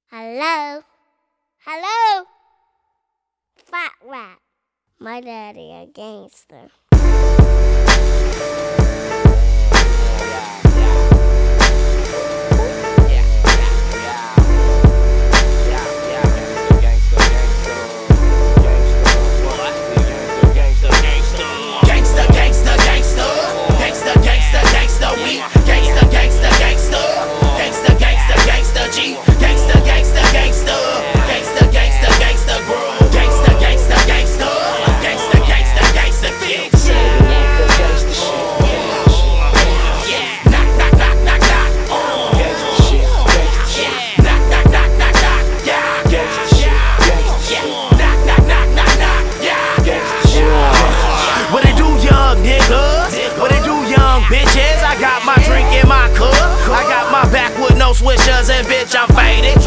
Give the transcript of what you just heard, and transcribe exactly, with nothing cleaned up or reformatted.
Hello? Hello? Fat rat. My daddy a gangster. Bitches, I got my cup. I got my back with no swishers, and bitch, I'm faded.